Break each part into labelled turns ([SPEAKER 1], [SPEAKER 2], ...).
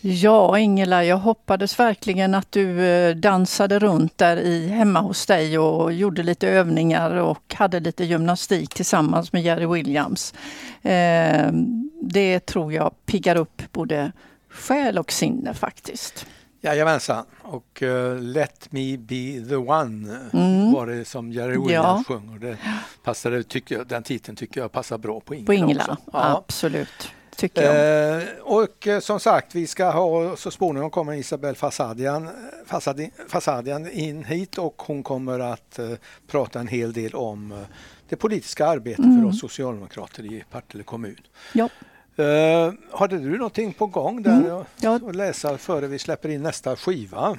[SPEAKER 1] Ja, Ingela, jag hoppades verkligen att du dansade runt där hemma hos dig och gjorde lite övningar och hade lite gymnastik tillsammans med Jerry Williams. Det tror jag piggar upp både själ och sinne faktiskt.
[SPEAKER 2] Jajamensan, och Let Me Be The One var det som Jerry Williams sjöng. Och det passade, den titeln tycker jag passar bra på Ingela.
[SPEAKER 1] På Ingela,
[SPEAKER 2] också. Ja.
[SPEAKER 1] Absolut. Tycker jag.
[SPEAKER 2] Och som sagt, vi ska ha, så småningom kommer Isabel Fasadian in hit och hon kommer att prata en hel del om det politiska arbetet för oss socialdemokrater i Partille kommun.
[SPEAKER 1] Ja.
[SPEAKER 2] Hade du någonting på gång där att läsa före vi släpper in nästa skiva?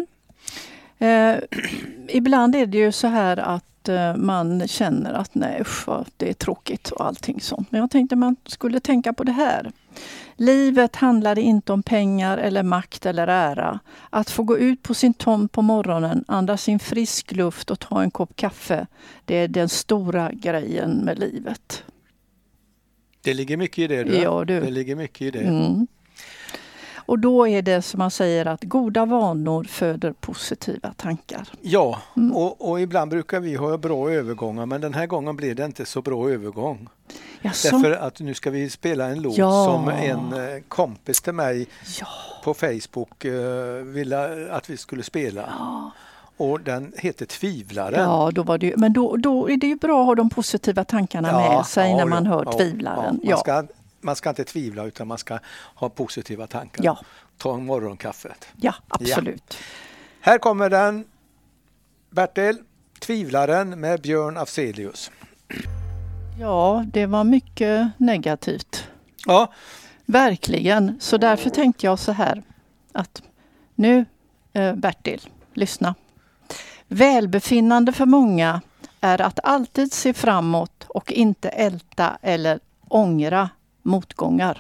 [SPEAKER 1] Ibland är det ju så här att man känner att nej, usch, det är tråkigt och allting sånt. Men jag tänkte man skulle tänka på det här. Livet handlar inte om pengar eller makt eller ära. Att få gå ut på sin tomt på morgonen, andas in frisk luft och ta en kopp kaffe, det är den stora grejen med livet.
[SPEAKER 2] Det ligger mycket i det.
[SPEAKER 1] Ja,
[SPEAKER 2] det ligger mycket i det.
[SPEAKER 1] Och då är det som man säger att goda vanor föder positiva tankar.
[SPEAKER 2] Ja, och ibland brukar vi ha bra övergångar, men den här gången blir det inte så bra övergång. Därför att nu ska vi spela en låt som en kompis till mig på Facebook ville att vi skulle spela. Ja. Och den heter Tvivlaren. Ja,
[SPEAKER 1] då var det, men då är det ju bra att ha de positiva tankarna med sig när man hör Tvivlaren.
[SPEAKER 2] Man ska inte tvivla utan man ska ha positiva tankar.
[SPEAKER 1] Ja.
[SPEAKER 2] Ta en morgonkaffet.
[SPEAKER 1] Ja, absolut.
[SPEAKER 2] Ja. Här kommer den, Bertil, Tvivlaren med Björn Afzelius.
[SPEAKER 1] Ja, det var mycket negativt.
[SPEAKER 2] Ja.
[SPEAKER 1] Verkligen. Så därför tänkte jag så här att nu, Bertil, lyssna. Välbefinnande för många är att alltid se framåt och inte älta eller ångra motgångar.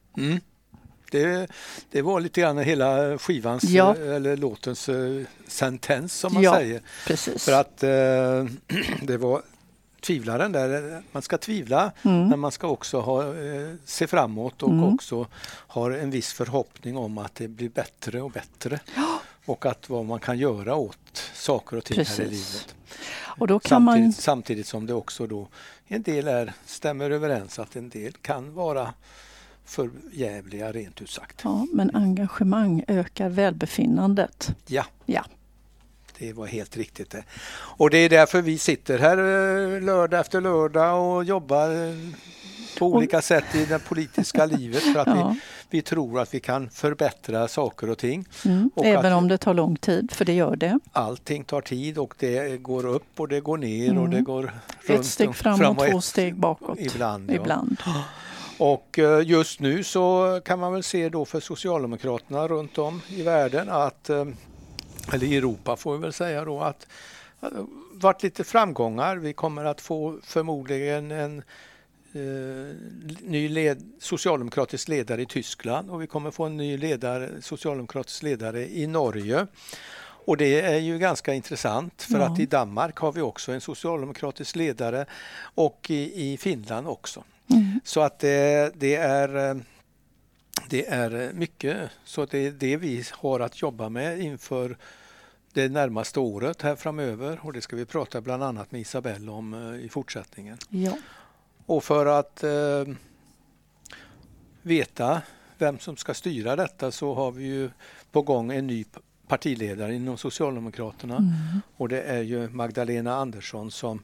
[SPEAKER 2] Det var lite grann hela skivans eller låtens sentens som man säger.
[SPEAKER 1] Precis.
[SPEAKER 2] För att det var tvivlaren där. Man ska tvivla men man ska också se framåt och också ha en viss förhoppning om att det blir bättre och bättre. Och att vad man kan göra åt saker och ting här i livet.
[SPEAKER 1] Och då kan
[SPEAKER 2] samtidigt som det också då en del stämmer överens att en del kan vara för jävliga rent ut sagt.
[SPEAKER 1] Ja, men engagemang ökar välbefinnandet.
[SPEAKER 2] Ja.
[SPEAKER 1] Ja.
[SPEAKER 2] Det var helt riktigt det. Och det är därför vi sitter här lördag efter lördag och jobbar på olika sätt i det politiska livet för att vi tror att vi kan förbättra saker och ting. Och
[SPEAKER 1] även om det tar lång tid, för det gör det.
[SPEAKER 2] Allting tar tid och det går upp och det går ner och det går runt.
[SPEAKER 1] Ett steg framåt, 2 steg bakåt.
[SPEAKER 2] Ibland. Och just nu så kan man väl se då för Socialdemokraterna runt om i världen att, eller i Europa får vi väl säga då, att varit lite framgångar. Vi kommer att få förmodligen en ny socialdemokratisk ledare i Tyskland och vi kommer få en ny socialdemokratisk ledare i Norge. Och det är ju ganska intressant för att i Danmark har vi också en socialdemokratisk ledare och i Finland också. Så att det är mycket, så det är det vi har att jobba med inför det närmaste året här framöver och det ska vi prata bland annat med Isabel om i fortsättningen.
[SPEAKER 1] Ja.
[SPEAKER 2] Och för att veta vem som ska styra detta så har vi ju på gång en ny partiledare inom Socialdemokraterna och det är ju Magdalena Andersson som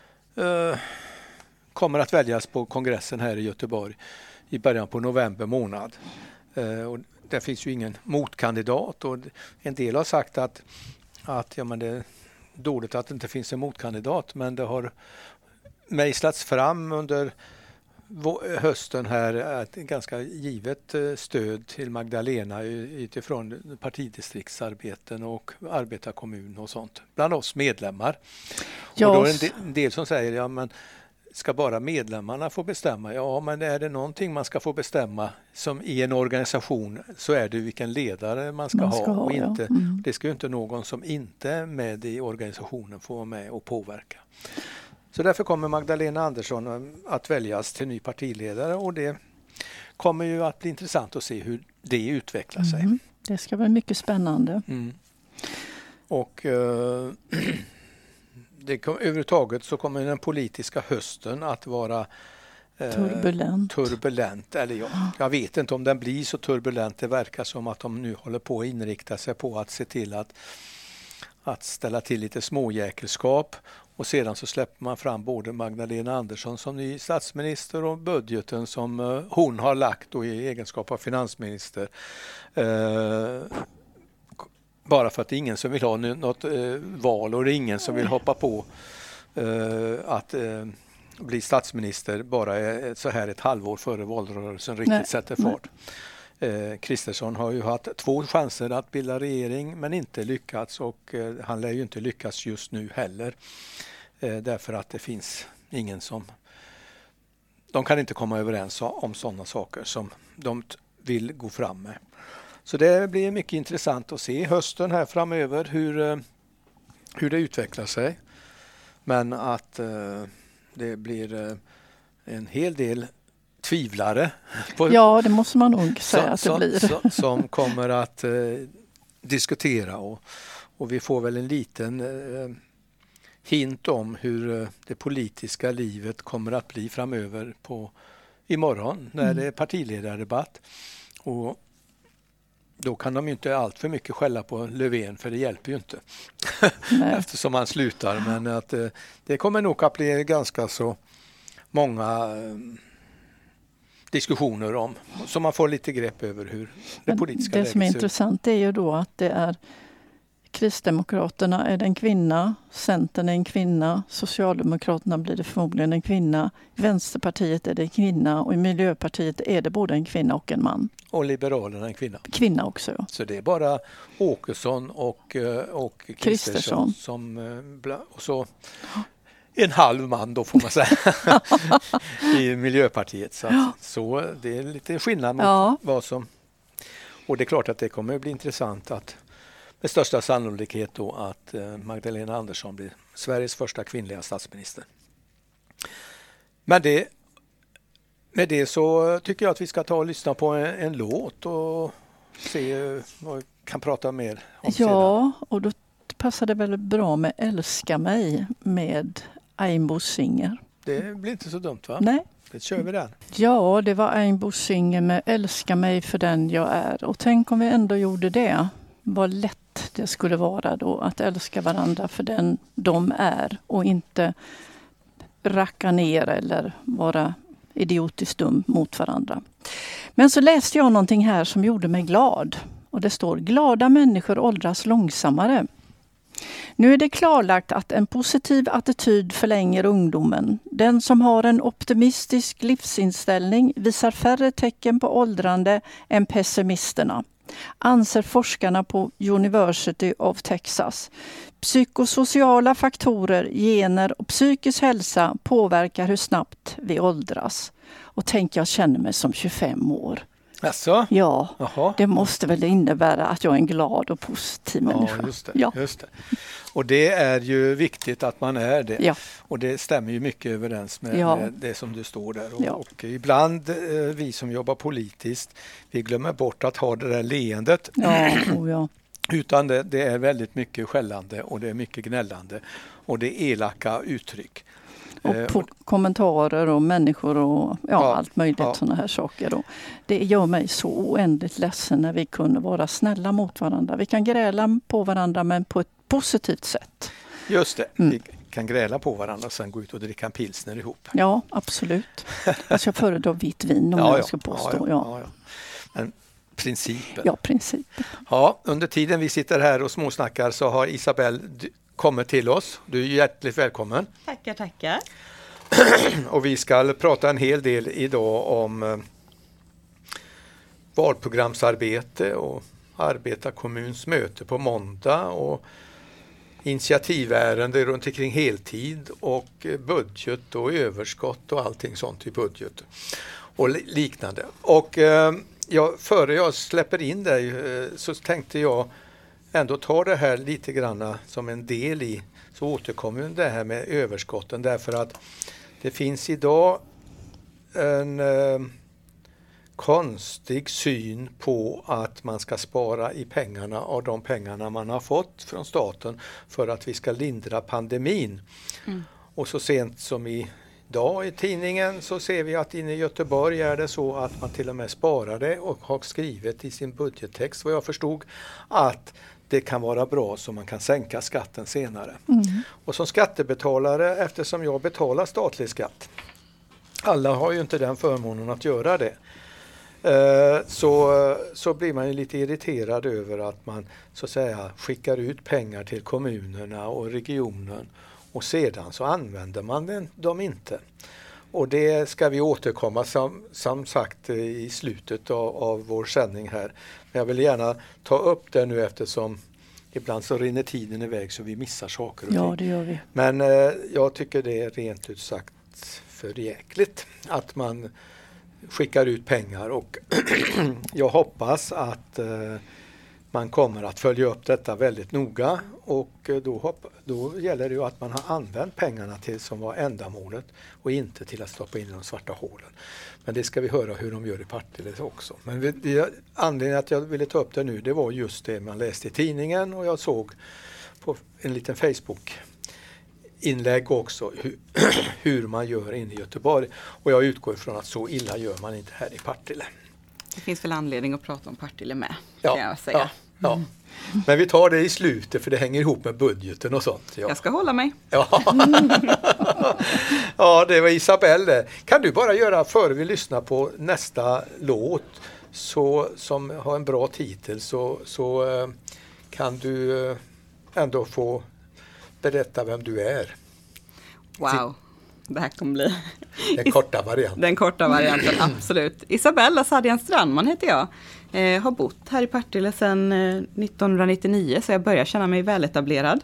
[SPEAKER 2] kommer att väljas på kongressen här i Göteborg i början på november månad. Och där finns ju ingen motkandidat och en del har sagt att det är dåligt att det inte finns en motkandidat, men det har mejslats fram under hösten här ett ganska givet stöd till Magdalena utifrån partidistriktsarbeten och arbetarkommun och sånt bland oss medlemmar. Och då är det en del som säger men ska bara medlemmarna få bestämma? Ja, men är det någonting man ska få bestämma som i en organisation så är det vilken ledare man ska ha och inte. Det ska ju inte någon som inte är med i organisationen få vara med och påverka. Så därför kommer Magdalena Andersson att väljas till ny partiledare och det kommer ju att bli intressant att se hur det utvecklar sig.
[SPEAKER 1] Det ska vara mycket spännande.
[SPEAKER 2] Och överhuvudtaget så kommer den politiska hösten att vara turbulent. Eller jag vet inte om den blir så turbulent. Det verkar som att de nu håller på att inrikta sig på att se till att ställa till lite småjäkelskap, och sedan så släpper man fram både Magdalena Andersson som ny statsminister och budgeten som hon har lagt då i egenskap av finansminister. Bara för att det är ingen som vill ha något val, och det är ingen som vill hoppa på att bli statsminister bara så här ett halvår före valrörelsen riktigt sätter fart. Kristersson har ju haft 2 chanser att bilda regering men inte lyckats, och han lär ju inte lyckas just nu heller. Därför att det finns ingen som... De kan inte komma överens om sådana saker som de vill gå fram med. Så det blir mycket intressant att se hösten här framöver hur det utvecklar sig. Men att det blir en hel del tvivlare.
[SPEAKER 1] Ja, det måste man nog säga att det blir.
[SPEAKER 2] Som kommer att diskutera, och vi får väl en liten hint om hur det politiska livet kommer att bli framöver imorgon när det är partiledardebatt. Och då kan de ju inte allt för mycket skälla på Löfven, för det hjälper ju inte eftersom han slutar. Men att det kommer nog att bli ganska så många diskussioner om, så man får lite grepp över hur det politiska läget ser ut.
[SPEAKER 1] Det som är intressant är ju då att det är Kristdemokraterna är en kvinna, Centern är en kvinna, Socialdemokraterna blir det förmodligen en kvinna, Vänsterpartiet är det en kvinna, och i Miljöpartiet är det både en kvinna och en man.
[SPEAKER 2] Och Liberalerna en kvinna.
[SPEAKER 1] Kvinna också, ja. Så
[SPEAKER 2] det är bara Åkesson och Kristersson som och så en halv man då får man säga i Miljöpartiet. Så det är lite skillnad mot vad som... Och det är klart att det kommer att bli intressant att med största sannolikhet då att Magdalena Andersson blir Sveriges första kvinnliga statsminister. Men med det så tycker jag att vi ska ta och lyssna på en låt och se vad vi kan prata mer om sedan.
[SPEAKER 1] Ja, och då passar det väl bra med Älska mig med Aimbo Singer.
[SPEAKER 2] Det blir inte så dumt, va?
[SPEAKER 1] Nej.
[SPEAKER 2] Det kör vi den.
[SPEAKER 1] Ja, det var Aimbo Singer med Älska mig för den jag är. Och tänk om vi ändå gjorde det. Vad lätt det skulle vara då att älska varandra för den de är och inte racka ner eller vara idiotiskt dum mot varandra. Men så läste jag någonting här som gjorde mig glad. Och det står: glada människor åldras långsammare. Nu är det klarlagt att en positiv attityd förlänger ungdomen. Den som har en optimistisk livsinställning visar färre tecken på åldrande än pessimisterna, anser forskarna på University of Texas. Psykosociala faktorer, gener och psykisk hälsa påverkar hur snabbt vi åldras. Och tänk, jag känner mig som 25 år.
[SPEAKER 2] Asså?
[SPEAKER 1] Ja,
[SPEAKER 2] Jaha.
[SPEAKER 1] Det måste väl innebära att jag är en glad och positiv människa.
[SPEAKER 2] Just det. Och det är ju viktigt att man är det.
[SPEAKER 1] Ja.
[SPEAKER 2] Och det stämmer ju mycket överens med det som du står där. Och ibland, vi som jobbar politiskt, vi glömmer bort att ha det där leendet.
[SPEAKER 1] Ja.
[SPEAKER 2] Utan det är väldigt mycket skällande och det är mycket gnällande. Och det är elaka uttryck.
[SPEAKER 1] Och kommentarer och människor och allt möjligt sådana här saker. Och det gör mig så oändligt ledsen när vi kunde vara snälla mot varandra. Vi kan gräla på varandra men på ett positivt sätt.
[SPEAKER 2] Just det, vi kan gräla på varandra och sen gå ut och dricka en pilsner ihop.
[SPEAKER 1] Ja, absolut. Jag ska föredra vitt vin om jag ska påstå. Ja.
[SPEAKER 2] Men principen.
[SPEAKER 1] Ja, principen.
[SPEAKER 2] Ja, under tiden vi sitter här och småsnackar så har Isabelle kommit till oss. Du är hjärtligt välkommen.
[SPEAKER 3] Tackar.
[SPEAKER 2] Och vi ska prata en hel del idag om valprogramsarbete och arbetarkommuns möte på måndag och initiativärende runt omkring heltid och budget och överskott och allting sånt i budget och liknande. Och före jag släpper in dig så tänkte jag ändå ta det här lite grann som en del i, så återkommer det här med överskotten, därför att det finns idag konstig syn på att man ska spara i pengarna av de pengarna man har fått från staten för att vi ska lindra pandemin. Och så sent som idag i tidningen så ser vi att inne i Göteborg är det så att man till och med sparade och har skrivit i sin budgettext, vad jag förstod, att det kan vara bra så man kan sänka skatten senare. Och som skattebetalare, eftersom jag betalar statlig skatt, alla har ju inte den förmånen att göra det, så blir man ju lite irriterad över att man så att säga skickar ut pengar till kommunerna och regionen och sedan så använder man dem inte. Och det ska vi återkomma som sagt i slutet av vår sändning här. Men jag vill gärna ta upp det nu eftersom ibland så rinner tiden iväg så vi missar saker och ting.
[SPEAKER 1] Ja, det gör vi.
[SPEAKER 2] Men jag tycker det är rent ut sagt för jäkligt att man skickar ut pengar och jag hoppas att man kommer att följa upp detta väldigt noga och då gäller det ju att man har använt pengarna till som var ändamålet och inte till att stoppa in i de svarta hålen. Men det ska vi höra hur de gör i Partille också. Men anledningen att jag ville ta upp det nu, det var just det man läste i tidningen och jag såg på en liten Facebook-inlägg också hur man gör inne i Göteborg. Och jag utgår ifrån att så illa gör man inte här i Partille.
[SPEAKER 3] Det finns väl anledning att prata om Partille med, kan jag säga.
[SPEAKER 2] Ja. Men vi tar det i slutet för det hänger ihop med budgeten och sånt. Ja.
[SPEAKER 3] Jag ska hålla mig.
[SPEAKER 2] Ja, ja det var Isabelle. Kan du bara göra, före vi lyssnar på nästa låt som har en bra titel så kan du ändå få berätta vem du är.
[SPEAKER 3] Wow. Det här kommer bli
[SPEAKER 2] den korta varianten.
[SPEAKER 3] Absolut. Isabella Sadian Strandman heter jag. Har bott här i Partille sedan 1999 så jag börjar känna mig väletablerad.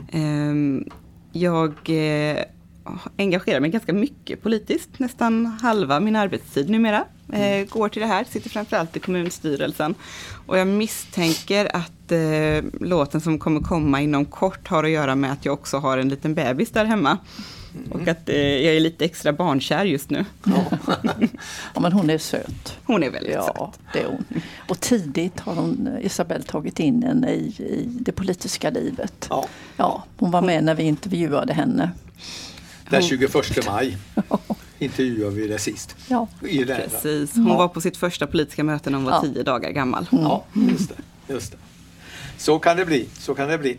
[SPEAKER 3] Jag engagerar mig ganska mycket politiskt. Nästan halva min arbetstid numera går till det här. Sitter framförallt i kommunstyrelsen. Och jag misstänker att låten som kommer komma inom kort har att göra med att jag också har en liten bebis där hemma. Och att jag är lite extra barnkär just nu.
[SPEAKER 1] Ja, men hon är söt.
[SPEAKER 3] Hon är väldigt söt.
[SPEAKER 1] Ja, det är hon. Och tidigt har Isabelle tagit in henne i det politiska livet. Ja, hon var med när vi intervjuade henne.
[SPEAKER 2] Den 21 maj intervjuade vi det sist.
[SPEAKER 1] Ja,
[SPEAKER 3] precis. Hon var på sitt första politiska möte när hon var 10 dagar gammal.
[SPEAKER 2] Ja, just det. Så kan det bli.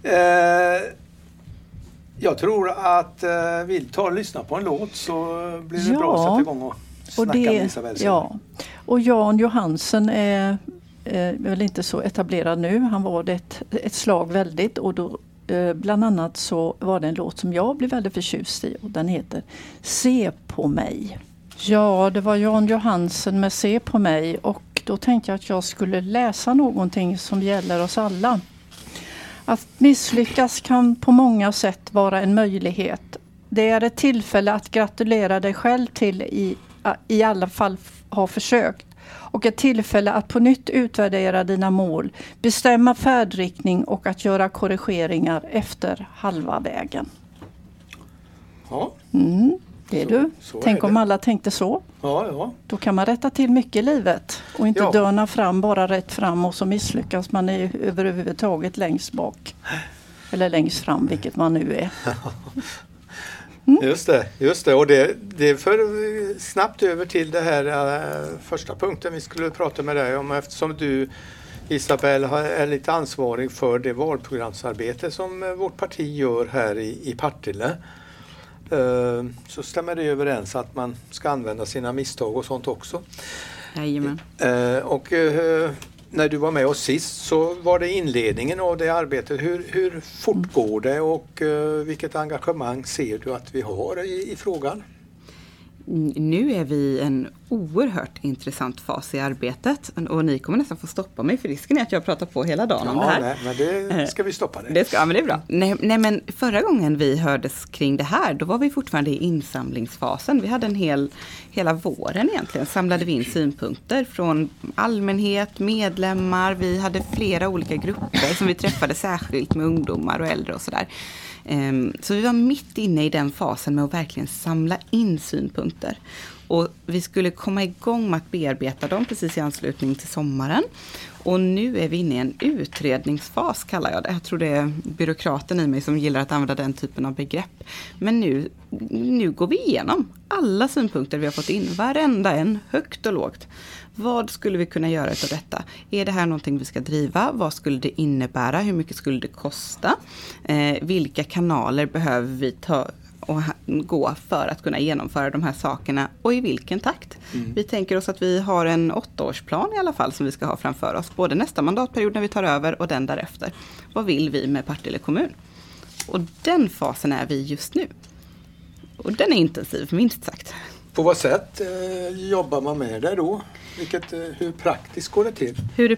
[SPEAKER 2] Jag tror att vi tar och lyssnar på en låt så blir det bra att sätta igång och snacka med Isabelle.
[SPEAKER 1] Ja, och Jan Johansen är väl inte så etablerad nu. Han var det ett slag väldigt och då bland annat så var det en låt som jag blev väldigt förtjust i och den heter Se på mig. Ja, det var Jan Johansen med Se på mig och då tänkte jag att jag skulle läsa någonting som gäller oss alla. Att misslyckas kan på många sätt vara en möjlighet. Det är ett tillfälle att gratulera dig själv till i alla fall ha försökt. Och ett tillfälle att på nytt utvärdera dina mål, bestämma färdriktning och att göra korrigeringar efter halva vägen.
[SPEAKER 2] Ja.
[SPEAKER 1] Det är du. Tänk om alla tänkte så.
[SPEAKER 2] Ja.
[SPEAKER 1] Då kan man rätta till mycket i livet och inte dörna fram bara rätt fram och så misslyckas man överhuvudtaget längst bak. Eller längst fram, vilket man nu är.
[SPEAKER 2] Just det. Och det för snabbt över till det här första punkten vi skulle prata med dig om eftersom du, Isabelle, är lite ansvarig för det valprogramsarbete som vårt parti gör här i Partille. Så stämmer det överens att man ska använda sina misstag och sånt också.
[SPEAKER 3] Jajamän.
[SPEAKER 2] Och när du var med oss sist så var det inledningen av det arbetet. Hur fortgår det och vilket engagemang ser du att vi har i frågan?
[SPEAKER 3] Nu är vi i en oerhört intressant fas i arbetet och ni kommer nästan få stoppa mig för risken är att jag pratar på hela dagen om det här.
[SPEAKER 2] Nej, men det ska vi stoppa det.
[SPEAKER 3] Men det är bra. Nej, men förra gången vi hördes kring det här, då var vi fortfarande i insamlingsfasen. Vi hade hela våren egentligen samlade vi in synpunkter från allmänhet, medlemmar. Vi hade flera olika grupper som vi träffade särskilt med ungdomar och äldre och sådär. Så vi var mitt inne i den fasen med att verkligen samla in synpunkter. Och vi skulle komma igång med att bearbeta dem precis i anslutning till sommaren. Och nu är vi inne i en utredningsfas, kallar jag det. Jag tror det är byråkraten i mig som gillar att använda den typen av begrepp. Men nu går vi igenom alla synpunkter vi har fått in. Varenda en, högt och lågt. Vad skulle vi kunna göra av detta? Är det här någonting vi ska driva? Vad skulle det innebära? Hur mycket skulle det kosta? Vilka kanaler behöver vi ta och gå för att kunna genomföra de här sakerna och i vilken takt? Vi tänker oss att vi har en 8-årsplan i alla fall som vi ska ha framför oss. Både nästa mandatperiod när vi tar över och den därefter. Vad vill vi med Partille kommun? Och den fasen är vi just nu. Och den är intensiv, minst sagt.
[SPEAKER 2] På vad sätt jobbar man med det då? Hur praktiskt går det till?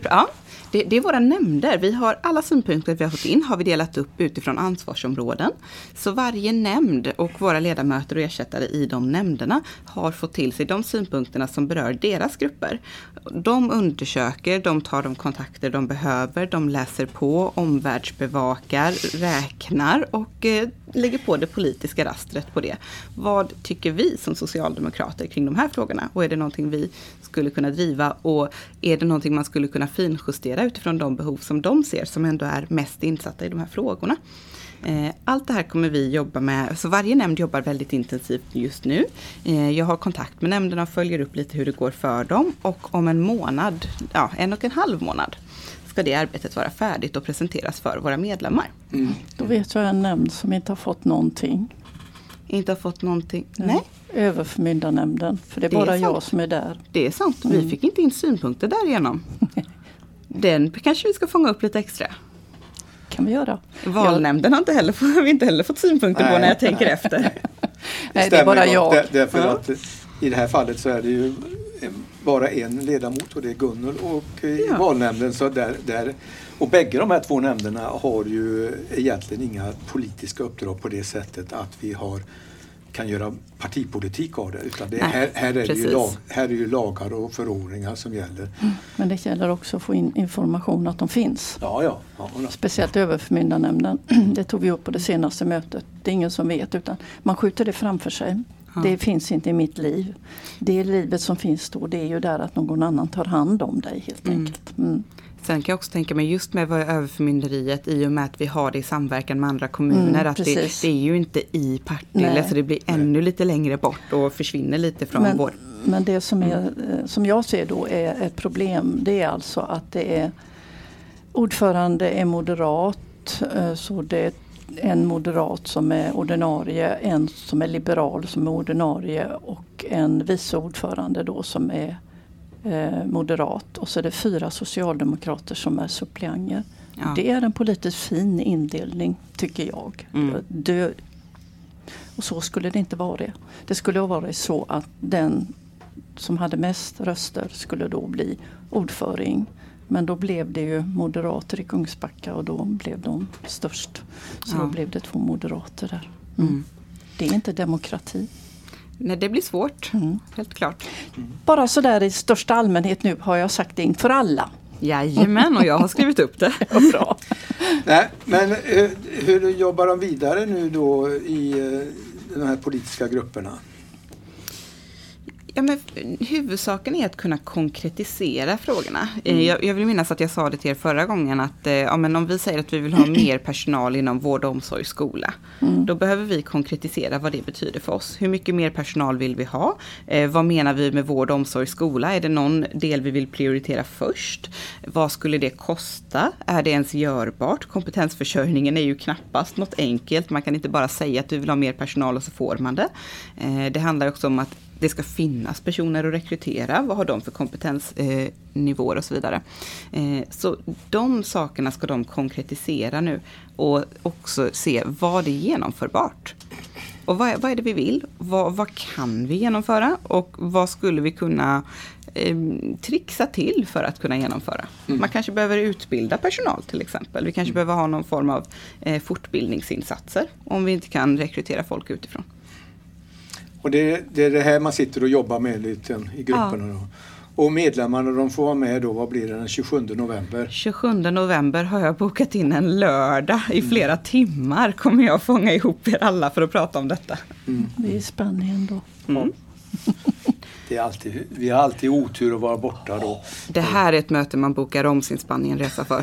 [SPEAKER 3] Det är våra nämnder. Vi har alla synpunkter vi har fått in har vi delat upp utifrån ansvarsområden. Så varje nämnd och våra ledamöter och ersättare i de nämnderna har fått till sig de synpunkterna som berör deras grupper. De undersöker, de tar de kontakter de behöver, de läser på, omvärldsbevakar, räknar och lägger på det politiska rastret på det. Vad tycker vi som socialdemokrater kring de här frågorna? Och är det någonting vi skulle kunna driva och är det någonting man skulle kunna finjustera utifrån de behov som de ser som ändå är mest insatta i de här frågorna. Allt det här kommer vi jobba med, så varje nämnd jobbar väldigt intensivt just nu. Jag har kontakt med nämnderna och följer upp lite hur det går för dem och om en månad, 1,5 månad ska det arbetet vara färdigt och presenteras för våra medlemmar.
[SPEAKER 1] Då vet jag en nämnd som inte har fått någonting.
[SPEAKER 3] Inte har fått någonting? Nej.
[SPEAKER 1] Överförmyndarnämnden, för det är bara jag som är där.
[SPEAKER 3] Det är sant, vi fick inte in synpunkter därigenom. Den kanske vi ska fånga upp lite extra.
[SPEAKER 1] Kan vi göra.
[SPEAKER 3] Valnämnden har vi inte heller fått synpunkter på när jag tänker efter.
[SPEAKER 1] Nej, det är bara jag.
[SPEAKER 2] Därför att i det här fallet så är det ju bara en ledamot och det är Gunnel och i valnämnden så där och bägge de här 2 nämnderna har ju egentligen inga politiska uppdrag på det sättet att vi kan göra partipolitik av det. Utan här är det ju lagar och förordningar som gäller.
[SPEAKER 1] Men det gäller också att få in information att de finns.
[SPEAKER 2] Ja.
[SPEAKER 1] Speciellt överförmyndarnämnden. Det tog vi upp på det senaste mötet. Det är ingen som vet utan man skjuter det framför sig. Ja. Det finns inte i mitt liv. Det livet som finns då, det är ju där att någon annan tar hand om dig helt enkelt.
[SPEAKER 3] Sen kan jag också tänka mig just med överförmynderiet i och med att vi har det i samverkan med andra kommuner. Att det är ju inte i Partille så det blir ännu lite längre bort och försvinner lite från vår.
[SPEAKER 1] Men det som jag ser då är ett problem, det är alltså att det är ordförande är moderat, så det är en moderat som är ordinarie, en som är liberal som är ordinarie och en vice ordförande då som är moderat och så är det 4 socialdemokrater som är suppleanter. Ja. Det är en politiskt fin indelning tycker jag. Och så skulle det inte vara det. Det skulle vara så att den som hade mest röster skulle då bli ordföring. Men då blev det ju moderater i Kungsbacka och då blev de störst. Så då blev det 2 moderater där. Det är inte demokrati.
[SPEAKER 3] Nej, det blir svårt, helt klart.
[SPEAKER 1] Bara så där i största allmänhet nu har jag sagt det inför alla.
[SPEAKER 3] Jajamän, och jag har skrivit upp det.
[SPEAKER 1] Bra.
[SPEAKER 2] Nej, men hur jobbar de vidare nu då i de här politiska grupperna?
[SPEAKER 3] Ja, men huvudsaken är att kunna konkretisera frågorna. Jag vill minnas att jag sa det till er förra gången att men om vi säger att vi vill ha mer personal inom vård, omsorg, skola. Då behöver vi konkretisera vad det betyder för oss. Hur mycket mer personal vill vi ha? Vad menar vi med vård, omsorg, skola? Är det någon del vi vill prioritera först? Vad skulle det kosta? Är det ens görbart? Kompetensförsörjningen är ju knappast något enkelt. Man kan inte bara säga att du vill ha mer personal och så får man det. Det handlar också om att det ska finnas personer att rekrytera. Vad har de för kompetensnivåer och så vidare. Så de sakerna ska de konkretisera nu. Och också se vad det är genomförbart. Och vad är det vi vill? Vad kan vi genomföra? Och vad skulle vi kunna trixa till för att kunna genomföra? Man kanske behöver utbilda personal till exempel. Vi kanske behöver ha någon form av fortbildningsinsatser. Om vi inte kan rekrytera folk utifrån.
[SPEAKER 2] Och det är det här man sitter och jobbar med lite i grupperna då. Och medlemmarna de får vara med då, vad blir det, den 27 november?
[SPEAKER 3] 27 november har jag bokat in en lördag i flera timmar. Kommer jag fånga ihop er alla för att prata om detta.
[SPEAKER 1] Det är spännande då.
[SPEAKER 2] vi har alltid otur att vara borta då.
[SPEAKER 3] Det här är ett möte man bokar om sin Spanienresa för.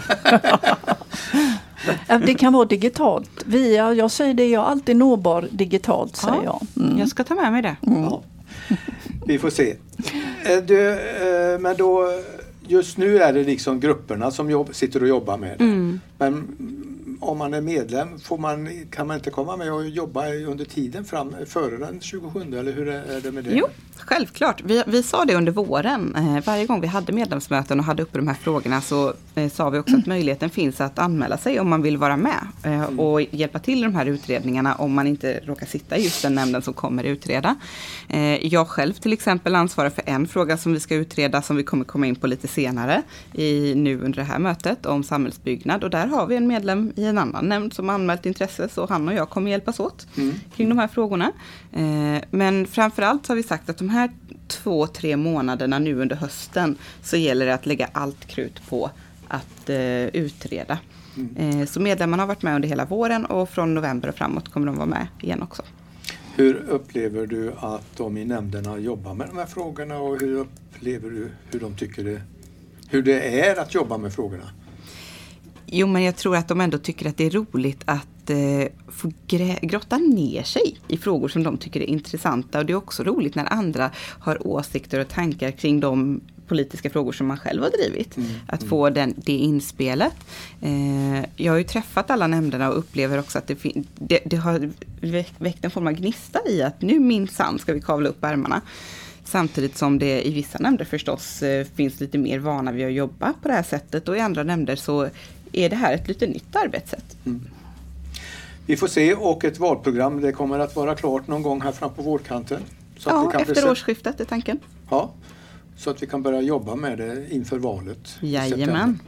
[SPEAKER 1] Det kan vara digitalt. Jag säger det, jag är alltid nåbar digitalt, säger jag.
[SPEAKER 3] Jag ska ta med mig det.
[SPEAKER 2] Ja. Vi får se. Men då, just nu är det liksom grupperna som sitter och jobbar med det. Men om man är medlem kan man inte komma med och jobba under tiden före den 27, eller hur är det med det?
[SPEAKER 3] Jo, självklart. Vi sa det under våren. Varje gång vi hade medlemsmöten och hade uppe de här frågorna så sa vi också att möjligheten finns att anmäla sig om man vill vara med och hjälpa till i de här utredningarna om man inte råkar sitta i just den nämnden som kommer utreda. Jag själv till exempel ansvarar för en fråga som vi ska utreda som vi kommer komma in på lite senare nu under det här mötet om samhällsbyggnad, och där har vi en medlem i en annan nämnd som anmält intresse, så han och jag kommer hjälpas åt kring de här frågorna. Men framförallt så har vi sagt att de här 2-3 månaderna nu under hösten så gäller det att lägga allt krut på att utreda. Så medlemmarna har varit med under hela våren och från november och framåt kommer de vara med igen också.
[SPEAKER 2] Hur upplever du att de i nämnderna jobbar med de här frågorna, och hur upplever du hur de tycker hur det är att jobba med frågorna?
[SPEAKER 3] Jo, men jag tror att de ändå tycker att det är roligt att få grotta ner sig i frågor som de tycker är intressanta. Och det är också roligt när andra har åsikter och tankar kring de politiska frågor som man själv har drivit. Att få det inspelet. Jag har ju träffat alla nämnderna och upplever också att det har väckt en form av gnista i att nu minsann ska vi kavla upp ärmarna. Samtidigt som det i vissa nämnder förstås finns lite mer vana vid att jobba på det här sättet, och i andra nämnder så är det här ett lite nytt arbetssätt.
[SPEAKER 2] Vi får se, och ett valprogram, det kommer att vara klart någon gång här fram på vårkanten. Så att vi kan
[SPEAKER 3] efter årsskiftet är tanken.
[SPEAKER 2] Ja, så att vi kan börja jobba med det inför valet.
[SPEAKER 3] Jajamän.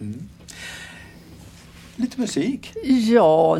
[SPEAKER 2] Lite musik?
[SPEAKER 1] Ja,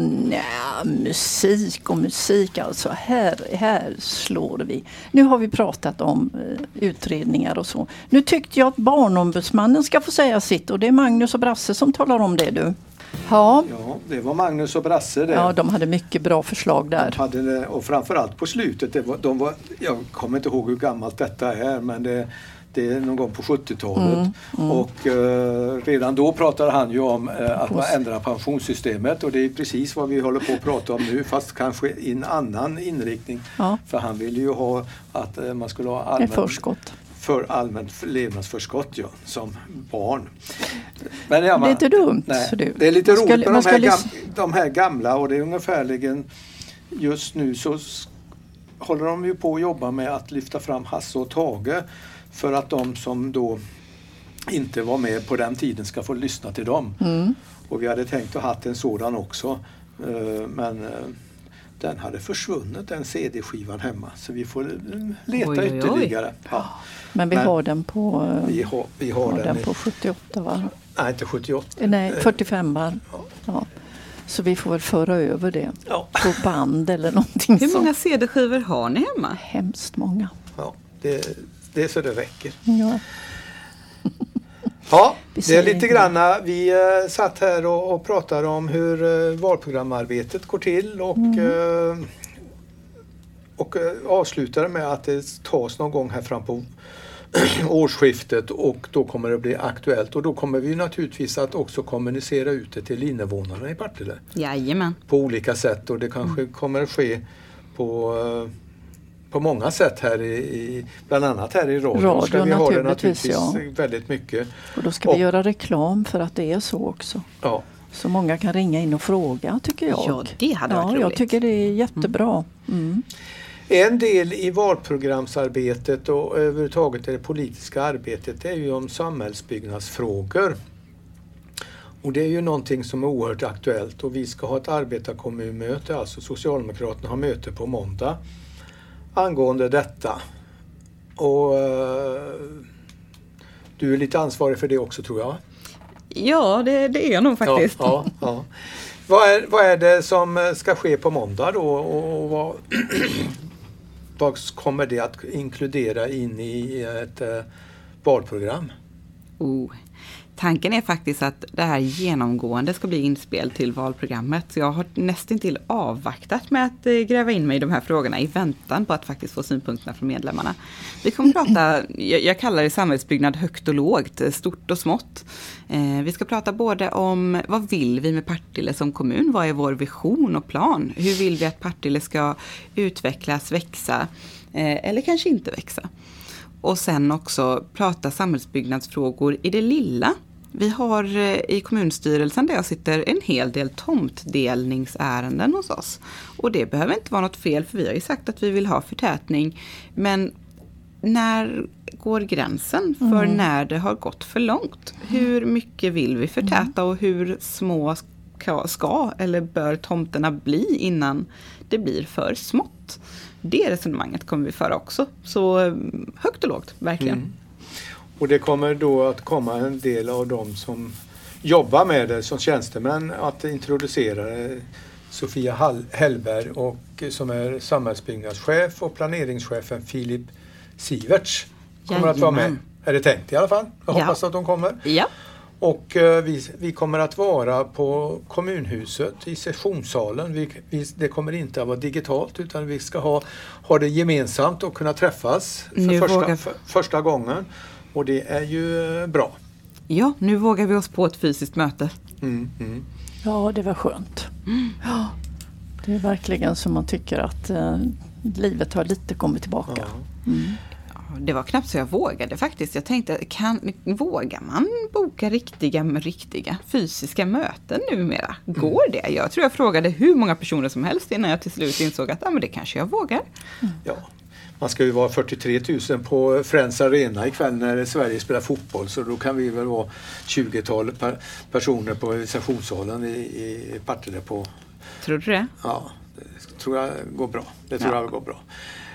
[SPEAKER 1] musik alltså. Här slår vi. Nu har vi pratat om utredningar och så. Nu tyckte jag att Barnombudsmannen ska få säga sitt, och det är Magnus och Brasse som talar om det, du. Ja,
[SPEAKER 2] det var Magnus och Brasse det.
[SPEAKER 1] Ja, de hade mycket bra förslag där.
[SPEAKER 2] De hade det, och framförallt på slutet, jag kommer inte ihåg hur gammalt detta är, men det är någon gång på 70-talet. Och redan då pratade han ju om att man ändrar pensionssystemet, och det är precis vad vi håller på att prata om nu, fast kanske i en annan inriktning. Ja. För han ville ju ha att man skulle ha allmänt levnadsförskott som barn. Men
[SPEAKER 1] det är inte dumt.
[SPEAKER 2] Det är lite roligt med de här gamla, och det är ungefärligen just nu så håller de ju på att jobba med att lyfta fram Hasse och Tage, för att de som då inte var med på den tiden ska få lyssna till dem. Och vi hade tänkt att ha en sådan också, men den hade försvunnit, den CD-skivan hemma, så vi får leta ytterligare. Ja.
[SPEAKER 1] Men vi har den på
[SPEAKER 2] vi har den
[SPEAKER 1] på 78, va?
[SPEAKER 2] Nej, inte 78.
[SPEAKER 1] Nej, 45, va? Ja. Så vi får väl föra över det på band eller någonting.
[SPEAKER 3] Hur många CD-skivor har ni hemma?
[SPEAKER 1] Hemskt många.
[SPEAKER 2] Ja, det är så det räcker.
[SPEAKER 1] Ja.
[SPEAKER 2] Ja, det är lite granna. Vi satt här och pratade om hur valprogramarbetet går till, och avslutade med att det tas någon gång här fram på årsskiftet, och då kommer det bli aktuellt, och då kommer vi naturligtvis att också kommunicera ut det till invånarna i Partille.
[SPEAKER 3] Jajamän.
[SPEAKER 2] På olika sätt, och det kanske kommer att ske på många sätt här bland annat här i radion ska vi ha det naturligtvis väldigt mycket.
[SPEAKER 1] Och då ska vi göra reklam för att det är så också.
[SPEAKER 2] Ja.
[SPEAKER 1] Så många kan ringa in och fråga, tycker jag.
[SPEAKER 3] Ja, det hade varit roligt.
[SPEAKER 1] Jag tycker det är jättebra.
[SPEAKER 2] En del i valprogramsarbetet och överhuvudtaget det politiska arbetet är ju om samhällsbyggnadsfrågor. Och det är ju någonting som är oerhört aktuellt, och vi ska ha ett arbetarkommunmöte, alltså Socialdemokraterna har möte på måndag angående detta. Och du är lite ansvarig för det också, tror jag.
[SPEAKER 3] Ja, det är jag nog faktiskt.
[SPEAKER 2] Ja. Vad är det som ska ske på måndag då, och vad kommer det att inkludera in i ett valprogram?
[SPEAKER 3] Tanken är faktiskt att det här genomgående ska bli inspel till valprogrammet. Så jag har nästan till avvaktat med att gräva in mig i de här frågorna i väntan på att faktiskt få synpunkterna från medlemmarna. Vi kommer prata, jag kallar det samhällsbyggnad högt och lågt, stort och smått. Vi ska prata både om vad vill vi med Partille som kommun? Vad är vår vision och plan? Hur vill vi att Partille ska utvecklas, växa eller kanske inte växa? Och sen också prata samhällsbyggnadsfrågor i det lilla. Vi har i kommunstyrelsen där jag sitter en hel del tomtdelningsärenden hos oss. Och det behöver inte vara något fel, för vi har ju sagt att vi vill ha förtätning. Men när går gränsen för när det har gått för långt? Hur mycket vill vi förtäta och hur små ska eller bör tomterna bli innan det blir för smått? Det resonemanget kommer vi föra också. Så högt och lågt, verkligen.
[SPEAKER 2] Och det kommer då att komma en del av dem som jobbar med det som tjänstemän att introducera Sofia Hellberg och som är samhällsbyggnadschef, och planeringschefen Filip Siverts kommer att vara med. Är det tänkt i alla fall? Jag hoppas att de kommer.
[SPEAKER 3] Ja.
[SPEAKER 2] Och vi kommer att vara på kommunhuset i sessionssalen. Det kommer inte att vara digitalt, utan vi ska ha det gemensamt och kunna träffas för första gången. Och det är ju bra.
[SPEAKER 3] Ja, nu vågar vi oss på ett fysiskt möte.
[SPEAKER 1] Ja, det var skönt. Ja, det är verkligen som man tycker att livet har lite kommit tillbaka.
[SPEAKER 3] Det var knappt så jag vågade faktiskt. Jag tänkte, vågar man boka riktiga fysiska möten numera? Går det? Jag tror jag frågade hur många personer som helst innan jag till slut insåg att men det kanske jag vågar.
[SPEAKER 2] Ja, man ska ju vara 43 000 på Friends Arena ikväll när Sverige spelar fotboll, så då kan vi väl vara 20-tal personer på sessionssalen i Partille på.
[SPEAKER 3] Tror du det?
[SPEAKER 2] Ja, det tror jag går bra. Jag går bra.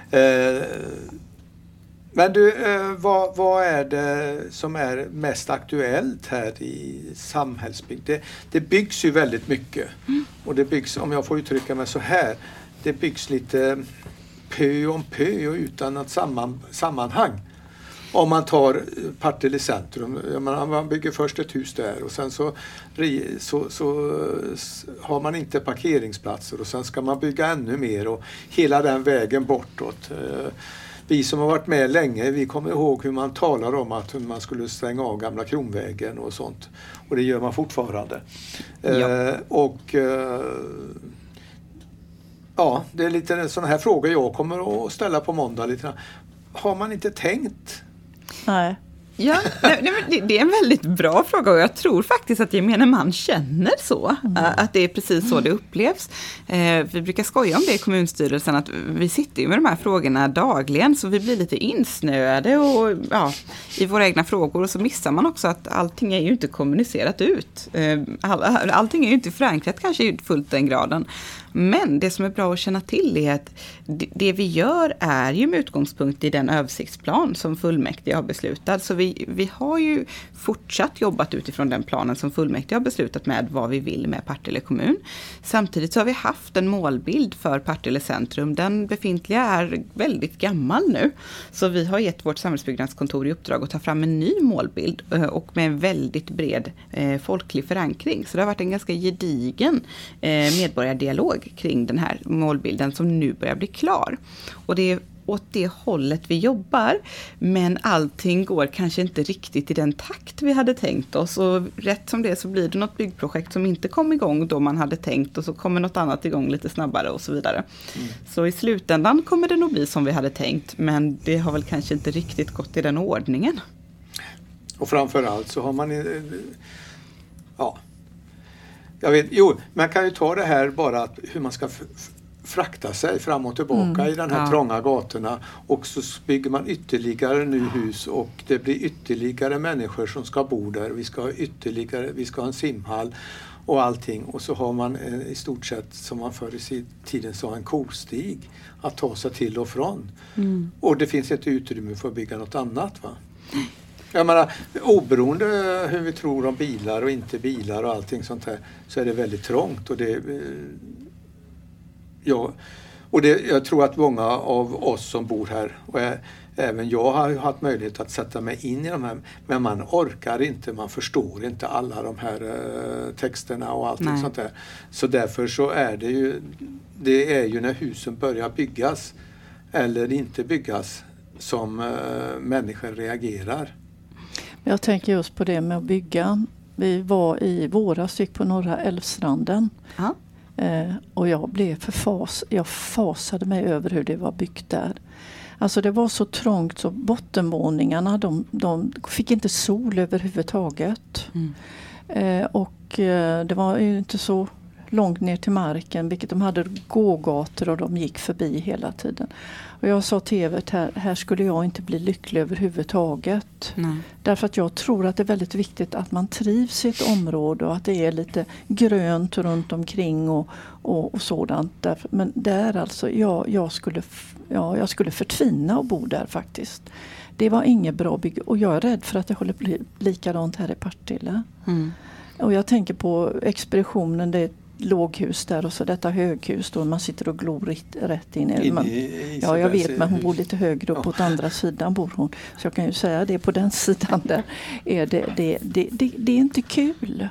[SPEAKER 2] Men du, vad är det som är mest aktuellt här i samhällsbygg? Det byggs ju väldigt mycket. Och det byggs, om jag får uttrycka mig så här, det byggs lite pö om pö och utan ett sammanhang. Om man tar Partille centrum, man bygger först ett hus där och sen så har man inte parkeringsplatser och sen ska man bygga ännu mer och hela den vägen bortåt. Vi som har varit med länge, vi kommer ihåg hur man talar om att man skulle stänga av gamla Kronvägen och sånt. Och det gör man fortfarande. Ja. Det är lite sådana här frågor jag kommer att ställa på måndag. Lite. Har man inte tänkt?
[SPEAKER 1] Nej.
[SPEAKER 3] Ja, det är en väldigt bra fråga och jag tror faktiskt att gemene man känner så. Att det är precis så det upplevs. Vi brukar skoja om det i kommunstyrelsen att vi sitter ju med de här frågorna dagligen så vi blir lite insnöade och, i våra egna frågor och så missar man också att allting är ju inte kommunicerat ut. Allting är ju inte förankrat kanske i fullt den graden. Men det som är bra att känna till är att det vi gör är ju med utgångspunkt i den översiktsplan som fullmäktige har beslutat. Så vi har ju fortsatt jobbat utifrån den planen som fullmäktige har beslutat med vad vi vill med Partille kommun. Samtidigt så har vi haft en målbild för Partille centrum. Den befintliga är väldigt gammal nu. Så vi har gett vårt samhällsbyggnadskontor i uppdrag att ta fram en ny målbild och med en väldigt bred folklig förankring. Så det har varit en ganska gedigen medborgardialog kring den här målbilden som nu börjar bli klar. Och det är åt det hållet vi jobbar, men allting går kanske inte riktigt i den takt vi hade tänkt oss och rätt som det så blir det något byggprojekt som inte kom igång då man hade tänkt och så kommer något annat igång lite snabbare och så vidare. Så i slutändan kommer det nog bli som vi hade tänkt, men det har väl kanske inte riktigt gått i den ordningen.
[SPEAKER 2] Och framförallt så har man man kan ju ta det här bara att hur man ska frakta sig fram och tillbaka i den här trånga gatorna och så bygger man ytterligare nu hus och det blir ytterligare människor som ska bo där. Vi ska ha en simhall och allting och så har man i stort sett som man förr i tiden sa en kostig att ta sig till och från. Och det finns ett utrymme för att bygga något annat, va? Jag menar, oberoende hur vi tror om bilar och inte bilar och allting sånt här så är det väldigt trångt och jag tror att många av oss som bor här och är även jag har ju haft möjlighet att sätta mig in i de här, men man orkar inte, man förstår inte alla de här texterna och allting sånt där. Så därför så är det är ju när husen börjar byggas eller inte byggas som människor reagerar.
[SPEAKER 1] Jag tänker just på det med att bygga. Vi var i våras, gick på Norra Älvstranden. Och jag blev jag fasade mig över hur det var byggt där. Alltså det var så trångt så bottenvåningarna, de fick inte sol överhuvudtaget. Och det var ju inte så långt ner till marken, vilket de hade gågator och de gick förbi hela tiden. Och jag sa till Evert, här skulle jag inte bli lycklig överhuvudtaget. Därför att jag tror att det är väldigt viktigt att man trivs i ett område och att det är lite grönt runt omkring och sådant. Men där alltså, jag skulle förtvina och bo där faktiskt. Det var inget bra bygge och jag är rädd för att det håller bli likadant här i Partille. Och jag tänker på expeditionen, det är ett låghus där och så detta höghus då man sitter och glor rätt in. Ja, jag vet, men hon bor lite högre upp åt andra sidan bor hon. Så jag kan ju säga det, på den sidan där är det är inte kul.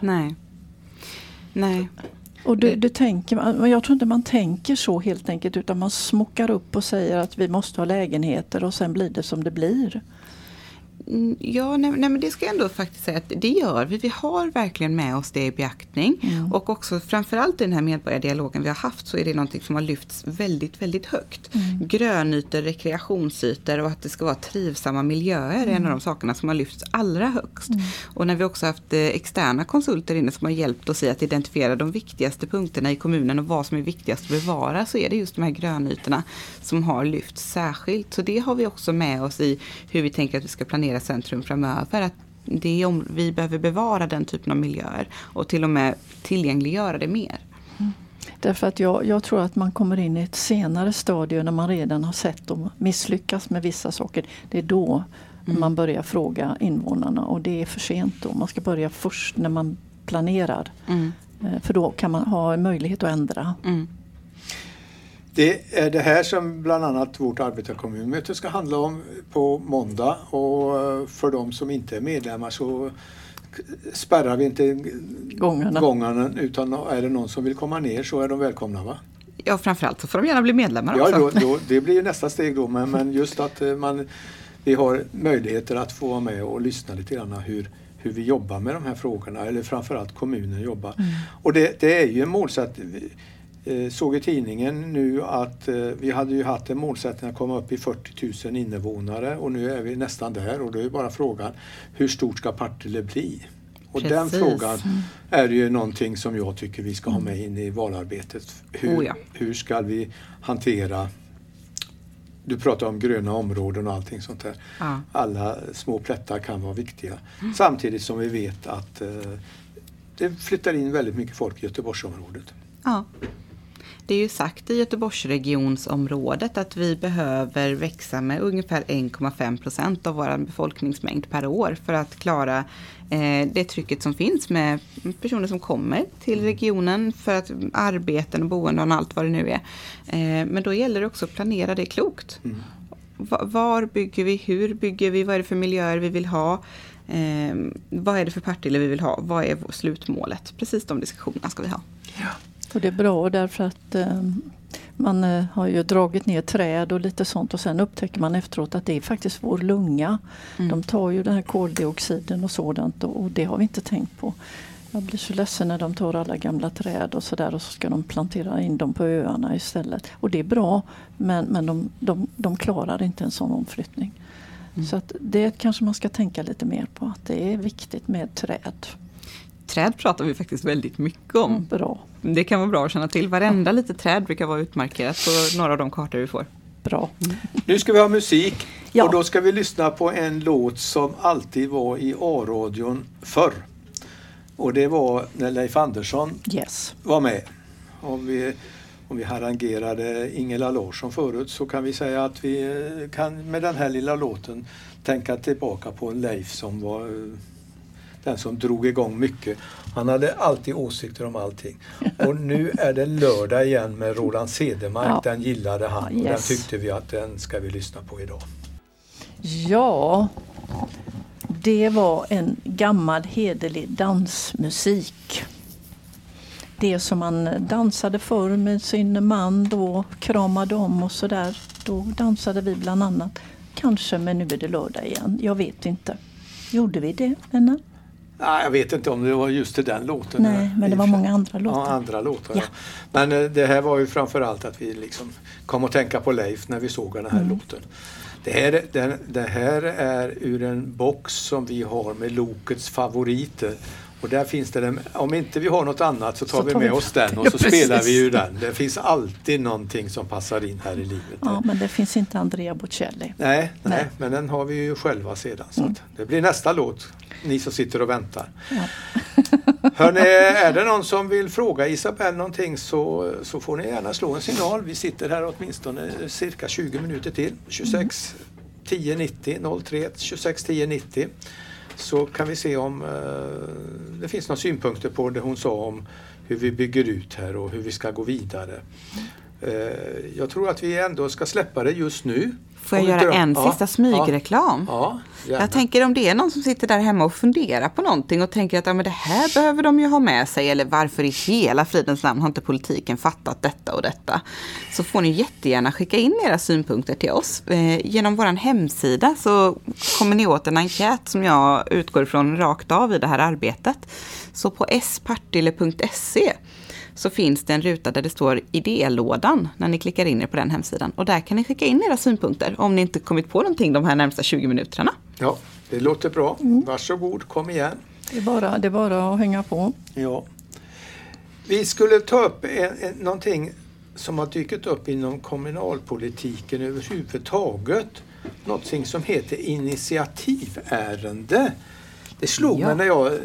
[SPEAKER 3] Nej.
[SPEAKER 1] Och det tänker man, jag tror inte man tänker så helt enkelt, utan man smockar upp och säger att vi måste ha lägenheter och sen blir det som det blir.
[SPEAKER 3] Ja, nej, men det ska jag ändå faktiskt säga att det gör vi. Vi har verkligen med oss det i beaktning. Och också framförallt i den här medborgardialogen vi har haft så är det någonting som har lyfts väldigt, väldigt högt. Grönytor, rekreationsytor och att det ska vara trivsamma miljöer är en av de sakerna som har lyfts allra högst. Och när vi också haft externa konsulter inne som har hjälpt oss i att identifiera de viktigaste punkterna i kommunen och vad som är viktigast att bevara, så är det just de här grönytorna som har lyfts särskilt. Så det har vi också med oss i hur vi tänker att vi ska planera centrum framöver, att vi behöver bevara den typen av miljöer och till och med tillgängliggöra det mer.
[SPEAKER 1] Därför att jag tror att man kommer in i ett senare stadie när man redan har sett dem misslyckas med vissa saker. Det är då man börjar fråga invånarna och det är för sent då. Man ska börja först när man planerar. För då kan man ha en möjlighet att ändra.
[SPEAKER 2] Det är det här som bland annat vårt arbetarkommunmöte ska handla om på måndag, och för de som inte är medlemmar så spärrar vi inte gångarna, utan är det någon som vill komma ner så är de välkomna, va?
[SPEAKER 3] Ja, framförallt så får de gärna bli medlemmar också.
[SPEAKER 2] Ja, då, det blir ju nästa steg då, men just att vi har möjligheter att få vara med och lyssna lite grann hur vi jobbar med de här frågorna, eller framförallt kommunen jobbar. Och det är ju en målsättning. Såg i tidningen nu att vi hade ju haft en målsättning att komma upp i 40 000 invånare och nu är vi nästan där, och då är bara frågan hur stort ska Partille bli? Och den frågan är ju någonting som jag tycker vi ska ha med in i valarbetet. Hur ska vi hantera, du pratar om gröna områden och allting sånt där. Alla små plättar kan vara viktiga. Samtidigt som vi vet att det flyttar in väldigt mycket folk i Göteborgsområdet.
[SPEAKER 3] Ja. Det är ju sagt i Göteborgsregionsområdet att vi behöver växa med ungefär 1,5% av vår befolkningsmängd per år för att klara det trycket som finns med personer som kommer till regionen för att arbeten och boende och allt vad det nu är. Men då gäller det också att planera det klokt. Var bygger vi? Hur bygger vi? Vad är det för miljöer vi vill ha? Vad är det för Partille vi vill ha? Vad är slutmålet? Precis de diskussionerna ska vi ha.
[SPEAKER 1] Ja. Och det är bra därför att man har ju dragit ner träd och lite sånt, och sen upptäcker man efteråt att det är faktiskt vår lunga. De tar ju den här koldioxiden och sådant, och det har vi inte tänkt på. Jag blir så ledsen när de tar alla gamla träd och sådär, och så ska de plantera in dem på öarna istället. Och det är bra, men de klarar inte en sån omflyttning. Så att det kanske man ska tänka lite mer på, att det är viktigt med träd.
[SPEAKER 3] Träd pratar vi faktiskt väldigt mycket om.
[SPEAKER 1] Bra.
[SPEAKER 3] Det kan vara bra att känna till. Varenda lite träd brukar vara utmarkerat på några av de kartor vi får.
[SPEAKER 1] Bra.
[SPEAKER 2] Nu ska vi ha musik, och då ska vi lyssna på en låt som alltid var i A-radion förr. Och det var när Leif Andersson var med. Om vi harangerade Ingela Larsson förut, så kan vi säga att vi kan med den här lilla låten tänka tillbaka på en Leif som var den som drog igång mycket. Han hade alltid åsikter om allting. Och nu är det lördag igen med Roland Cedermark. Den gillade han. Och den tyckte vi att den ska vi lyssna på idag.
[SPEAKER 1] Ja, det var en gammal hederlig dansmusik. Det som man dansade förr med sin man då, kramade om och sådär. Då dansade vi bland annat. Kanske, men nu är det lördag igen. Jag vet inte. Gjorde vi det, vänner?
[SPEAKER 2] Nej, jag vet inte om det var just till den låten.
[SPEAKER 1] Nej, men det var många andra låtar.
[SPEAKER 2] Ja, andra låtar.
[SPEAKER 1] Ja.
[SPEAKER 2] Men det här var ju framförallt att vi liksom kom att tänka på Leif när vi såg den här låten. Det här är ur en box som vi har med Lokets favoriter. Och där finns det, om inte vi har något annat så tar vi med oss den och så spelar vi ju den. Det finns alltid någonting som passar in här i livet.
[SPEAKER 1] Ja, men det finns inte Andrea Bocelli.
[SPEAKER 2] Nej, men den har vi ju själva sedan. Så att det blir nästa låt, ni som sitter och väntar.
[SPEAKER 1] Ja.
[SPEAKER 2] Hörrni, är det någon som vill fråga Isabelle någonting så får ni gärna slå en signal. Vi sitter här åtminstone cirka 20 minuter till. 26 10 90 03 26 10 90. Så kan vi se om det finns några synpunkter på det hon sa om hur vi bygger ut här och hur vi ska gå vidare. Jag tror att vi ändå ska släppa det just nu.
[SPEAKER 3] Får jag göra en sista smygreklam?
[SPEAKER 2] Ja,
[SPEAKER 3] jag tänker om det är någon som sitter där hemma och funderar på någonting och tänker att men det här behöver de ju ha med sig, eller varför i hela fridens namn har inte politiken fattat detta och detta, så får ni jättegärna skicka in era synpunkter till oss. Genom vår hemsida så kommer ni åt en enkät som jag utgår från rakt av i det här arbetet. Så på spartille.se så finns det en ruta där det står idélådan när ni klickar in er på den hemsidan. Och där kan ni skicka in era synpunkter om ni inte kommit på någonting de här närmsta 20 minuterna.
[SPEAKER 2] Ja, det låter bra. Varsågod, kom igen.
[SPEAKER 1] Det är bara att hänga på.
[SPEAKER 2] Ja. Vi skulle ta upp någonting som har dykt upp inom kommunalpolitiken överhuvudtaget. Någonting som heter initiativärende. Det slog mig när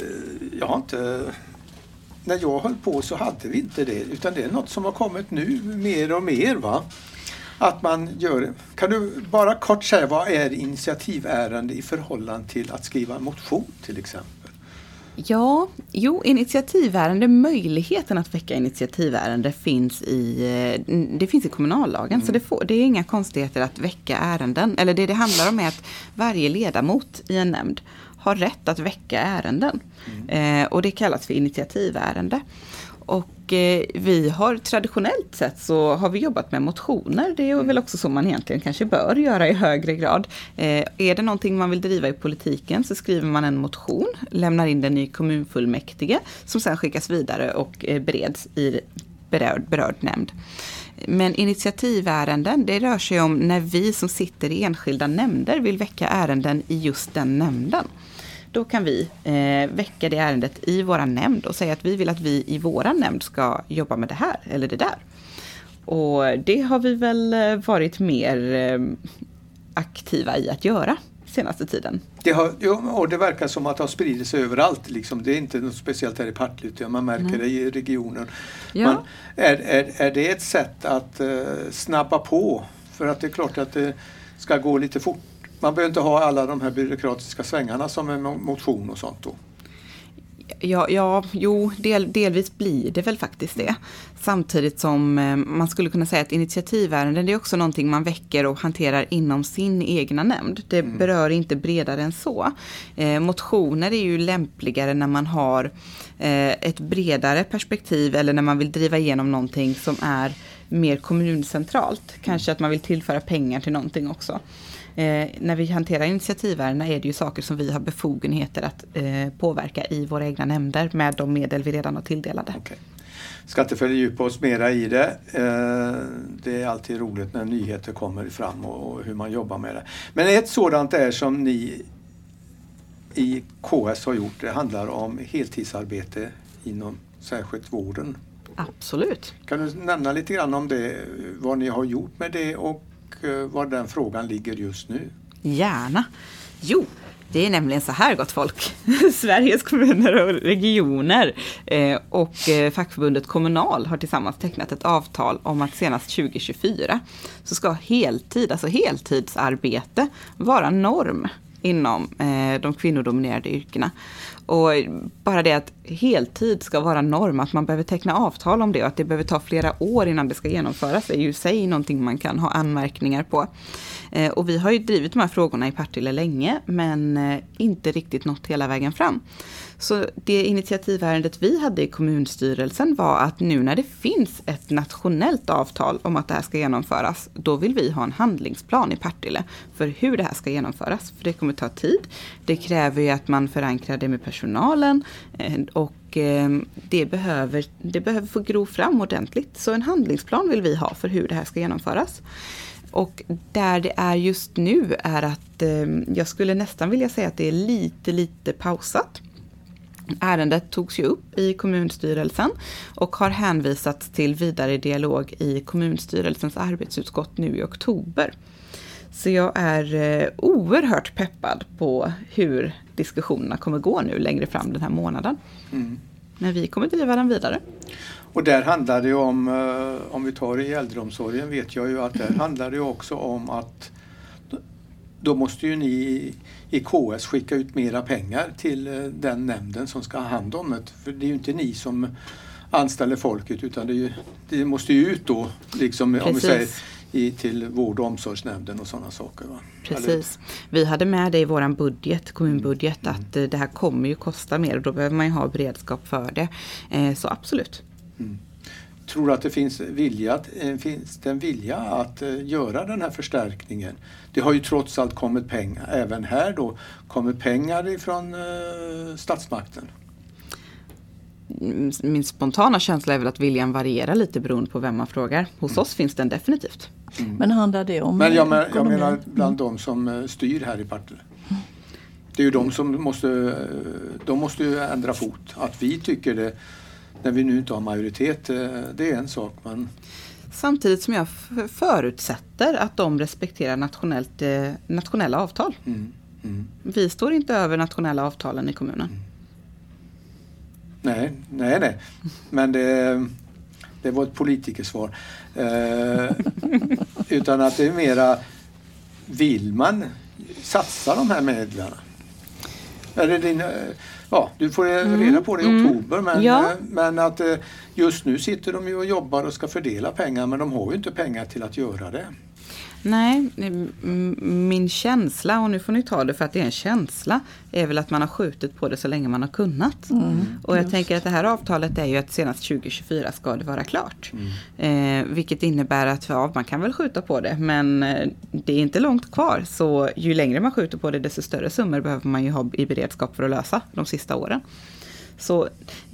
[SPEAKER 2] när jag höll på så hade vi inte det, utan det är något som har kommit nu mer och mer, va? Att man gör. Kan du bara kort säga vad är initiativärende i förhållande till att skriva en motion till exempel?
[SPEAKER 3] Ja, initiativärende, möjligheten att väcka initiativärende finns i kommunallagen. Så det är inga konstigheter att väcka ärenden. Eller det handlar om är att varje ledamot i en nämnd har rätt att väcka ärenden. Och det kallas för initiativärende. Och vi har traditionellt sett så har vi jobbat med motioner. Det är väl också så man egentligen kanske bör göra i högre grad. Är det någonting man vill driva i politiken så skriver man en motion, lämnar in den i kommunfullmäktige som sen skickas vidare och bereds i berörd nämnd. Men initiativärenden, det rör sig om när vi som sitter i enskilda nämnder vill väcka ärenden i just den nämnden. Då kan vi väcka det ärendet i våra nämnd och säga att vi vill att vi i våra nämnd ska jobba med det här eller det där. Och det har vi väl varit mer aktiva i att göra senaste tiden.
[SPEAKER 2] Och det verkar som att det har spridit sig överallt. Liksom. Det är inte något speciellt här i Partille, man märker det i regionen.
[SPEAKER 3] Ja.
[SPEAKER 2] Är det ett sätt att snabba på? För att det är klart att det ska gå lite fort. Man behöver inte ha alla de här byråkratiska svängarna som en motion och sånt då.
[SPEAKER 3] Delvis blir det väl faktiskt det. Samtidigt som man skulle kunna säga att initiativärenden, det är också någonting man väcker och hanterar inom sin egna nämnd. Det berör inte bredare än så. Motioner är ju lämpligare när man har ett bredare perspektiv eller när man vill driva igenom någonting som är mer kommuncentralt. Kanske att man vill tillföra pengar till någonting också. När vi hanterar initiativärenden är det ju saker som vi har befogenheter att påverka i våra egna nämnder med de medel vi redan har tilldelade.
[SPEAKER 2] Okay. Ska inte fördjupa oss mera i det. Det är alltid roligt när nyheter kommer fram och hur man jobbar med det. Men ett sådant är som ni i KS har gjort, det handlar om heltidsarbete inom särskilt vården.
[SPEAKER 3] Absolut.
[SPEAKER 2] Kan du nämna lite grann om det, vad ni har gjort med det och var den frågan ligger just nu?
[SPEAKER 3] Gärna. Jo, det är nämligen så här, gott folk. Sveriges kommuner och regioner och fackförbundet Kommunal har tillsammans tecknat ett avtal om att senast 2024 så ska heltidsarbete vara norm inom de kvinnodominerade yrkena. Och bara det att heltid ska vara norm, att man behöver teckna avtal om det och att det behöver ta flera år innan det ska genomföras är ju i sig någonting man kan ha anmärkningar på. Och vi har ju drivit de här frågorna i Partille länge, men inte riktigt nått hela vägen fram. Så det initiativärendet vi hade i kommunstyrelsen var att nu när det finns ett nationellt avtal om att det här ska genomföras, då vill vi ha en handlingsplan i Partille för hur det här ska genomföras. För det kommer ta tid. Det kräver ju att man förankrar det med personalen och det behöver få gro fram ordentligt. Så en handlingsplan vill vi ha för hur det här ska genomföras. Och där det är just nu är att jag skulle nästan vilja säga att det är lite pausat. Ärendet togs ju upp i kommunstyrelsen och har hänvisats till vidare dialog i kommunstyrelsens arbetsutskott nu i oktober. Så jag är oerhört peppad på hur diskussionerna kommer gå nu längre fram den här månaden. Men vi kommer driva den vidare.
[SPEAKER 2] Och där handlar det ju om vi tar i äldreomsorgen vet jag ju att där handlar det ju också om att då måste ju ni i KS skicka ut mera pengar till den nämnden som ska ha hand om det. För det är ju inte ni som anställer folket utan det måste ju ut då liksom, om vi säger till vård- och omsorgsnämnden och sådana saker. Va?
[SPEAKER 3] Precis. Vi hade med det i våran budget, kommunbudget, att det här kommer ju kosta mer och då behöver man ju ha beredskap för det. Så absolut.
[SPEAKER 2] Tror du att det finns en vilja att göra den här förstärkningen? Det har ju trots allt kommit pengar, även här då, kommit pengar ifrån statsmakten.
[SPEAKER 3] Min spontana känsla är väl att viljan varierar lite beroende på vem man frågar. Hos oss finns den definitivt.
[SPEAKER 1] Men handlar det om...
[SPEAKER 2] Men jag menar bland de som styr här i Partille. Det är ju de som måste ju ändra fot. Att vi tycker det, när vi nu inte har majoritet, det är en sak. Men...
[SPEAKER 3] Samtidigt som jag förutsätter att de respekterar nationella avtal. Vi står inte över nationella avtalen i kommunen.
[SPEAKER 2] Nej. Men det var ett politikersvar. Utan att det är mera, vill man satsa de här medlen? Du får reda på det i oktober, men att just nu sitter de ju och jobbar och ska fördela pengar, men de har ju inte pengar till att göra det.
[SPEAKER 3] Nej, min känsla, och nu får ni ta det för att det är en känsla, är väl att man har skjutit på det så länge man har kunnat. Och jag tänker att det här avtalet är ju att senast 2024 ska det vara klart. Vilket innebär att man kan väl skjuta på det, men det är inte långt kvar. Så ju längre man skjuter på det, desto större summor behöver man ju ha i beredskap för att lösa de sista åren. Så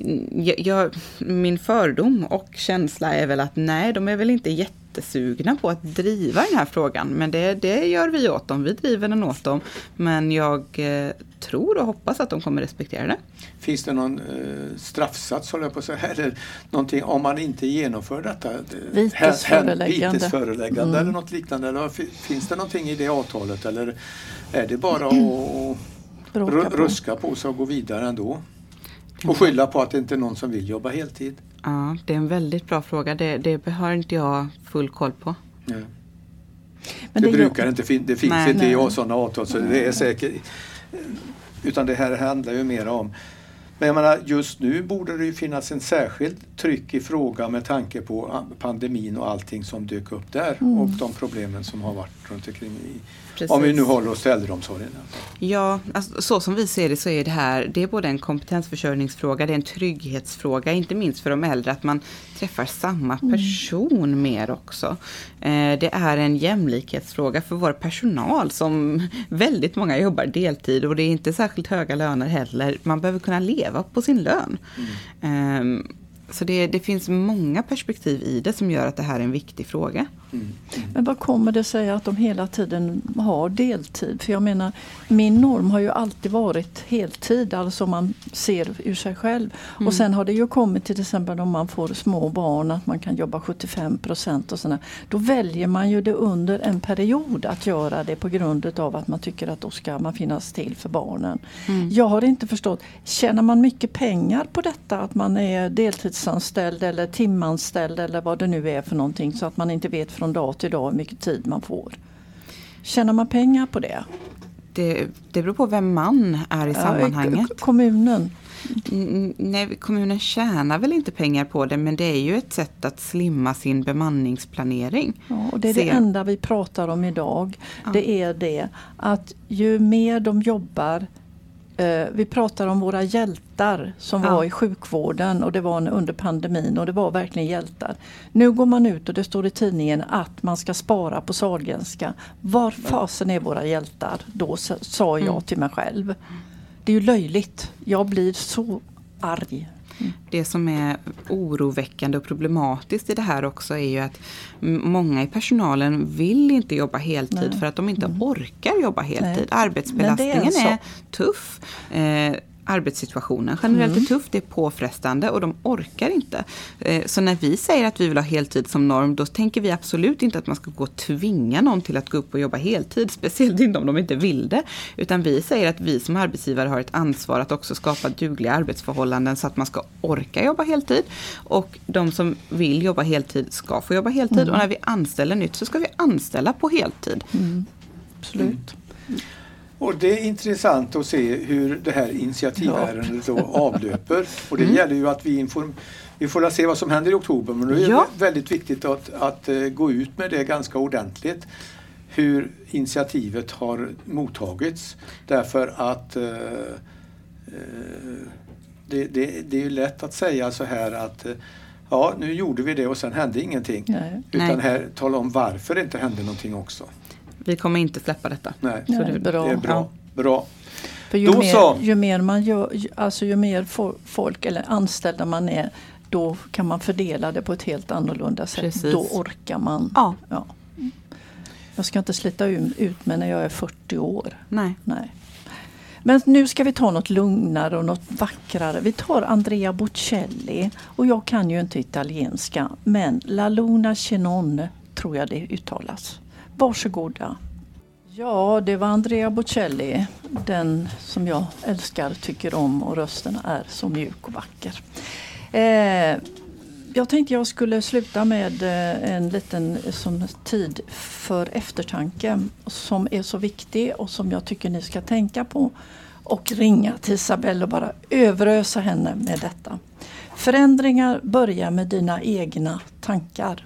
[SPEAKER 3] min fördom och känsla är väl att nej, de är väl inte jättesugna på att driva den här frågan. Men det gör vi åt dem. Vi driver den åt dem. Men jag tror och hoppas att de kommer respektera det. Finns
[SPEAKER 2] det någon straffsats, håller jag på att säga, eller någonting om man inte genomför detta? Vitesföreläggande eller något liknande? Eller finns det någonting i det avtalet? Eller är det bara att ruska på sig och gå vidare ändå? Och skylla på att det inte är någon som vill jobba heltid.
[SPEAKER 3] Ja, det är en väldigt bra fråga. Det har inte jag full koll på.
[SPEAKER 2] Ja. Men det finns inte i sådana avtal, så det är säkert. Utan det här handlar ju mer om. Men jag menar, just nu borde det ju finnas en särskild tryck i fråga med tanke på pandemin och allting som dök upp där. Och de problemen som har varit runt omkring om vi nu håller oss till äldreomsorgen.
[SPEAKER 3] Ja, alltså, så som vi ser det så är det är både en kompetensförsörjningsfråga, det är en trygghetsfråga, inte minst för de äldre, att man träffar samma person mer också. Det är en jämlikhetsfråga för vår personal som väldigt många jobbar deltid och det är inte särskilt höga löner heller. Man behöver kunna leva på sin lön. Så det finns många perspektiv i det som gör att det här är en viktig fråga.
[SPEAKER 1] Men vad kommer det sig att de hela tiden har deltid? För jag menar, min norm har ju alltid varit heltid, alltså man ser ur sig själv. Och sen har det ju kommit till exempel om man får små barn att man kan jobba 75% och sådär. Då väljer man ju det under en period att göra det på grund av att man tycker att då ska man finnas till för barnen. Jag har inte förstått, tjänar man mycket pengar på detta att man är deltidsanställd eller timanställd eller vad det nu är för någonting, så att man inte vet från dag till dag hur mycket tid man får? Tjänar man pengar på det?
[SPEAKER 3] det beror på vem man är i sammanhanget.
[SPEAKER 1] Kommunen.
[SPEAKER 3] Nej, kommunen tjänar väl inte pengar på det, men det är ju ett sätt att slimma sin bemanningsplanering.
[SPEAKER 1] Ja, och det är det enda vi pratar om idag. Ja. Det är det att ju mer de jobbar, vi pratar om våra hjältar som var i sjukvården och det var under pandemin och det var verkligen hjältar. Nu går man ut och det står i tidningen att man ska spara på Sahlgrenska. Var fasen är våra hjältar? Då sa jag till mig själv. Det är ju löjligt. Jag blir så arg.
[SPEAKER 3] Det som är oroväckande och problematiskt i det här också är ju att många i personalen vill inte jobba heltid för att de inte orkar jobba heltid. Arbetsbelastningen är tuff. Arbetssituationen generellt är tuff, det är påfrestande och de orkar inte. Så när vi säger att vi vill ha heltid som norm, då tänker vi absolut inte att man ska gå och tvinga någon till att gå upp och jobba heltid, speciellt inte om de inte vill det. Utan vi säger att vi som arbetsgivare har ett ansvar att också skapa dugliga arbetsförhållanden så att man ska orka jobba heltid. Och de som vill jobba heltid ska få jobba heltid och när vi anställer nytt så ska vi anställa på heltid.
[SPEAKER 1] Absolut.
[SPEAKER 2] Och det är intressant att se hur det här initiativärendet då avlöper. Och det gäller ju att vi får se vad som händer i oktober. Men det är väldigt viktigt att gå ut med det ganska ordentligt. Hur initiativet har mottagits. Därför att det är ju lätt att säga så här att ja, nu gjorde vi det och sen hände ingenting.
[SPEAKER 1] Nej.
[SPEAKER 2] Utan här tala om varför det inte hände någonting också.
[SPEAKER 3] Vi kommer inte släppa detta.
[SPEAKER 2] Nej,
[SPEAKER 1] så det är bra.
[SPEAKER 2] Det är bra. Bra.
[SPEAKER 1] För ju mer man gör, alltså ju mer folk eller anställda man är, då kan man fördela det på ett helt annorlunda sätt.
[SPEAKER 3] Precis.
[SPEAKER 1] Då orkar man.
[SPEAKER 3] Ja.
[SPEAKER 1] Jag ska inte slita ut mig när jag är 40 år.
[SPEAKER 3] Nej.
[SPEAKER 1] Men nu ska vi ta något lugnare och något vackrare. Vi tar Andrea Bocelli. Och jag kan ju inte italienska. Men La Luna Cenon tror jag det uttalas. Varsågoda. Ja, det var Andrea Bocelli. Den som jag älskar, tycker om och rösten är så mjuk och vacker. Jag tänkte jag skulle sluta med en liten tid för eftertanke som är så viktig och som jag tycker ni ska tänka på. Och ringa till Isabelle och bara överösa henne med detta. Förändringar börjar med dina egna tankar.